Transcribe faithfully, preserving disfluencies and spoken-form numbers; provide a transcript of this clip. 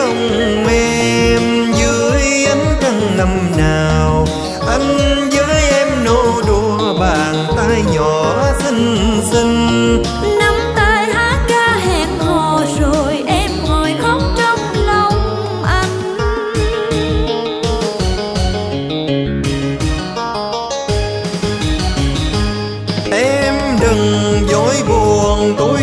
không em dưới ánh trăng năm nào, anh với em nô đùa bàn tay nhỏ xinh xinh. Nắm tay hát ca hẹn hò rồi em ngồi khóc trong lòng anh. Em đừng dối buồn, tôi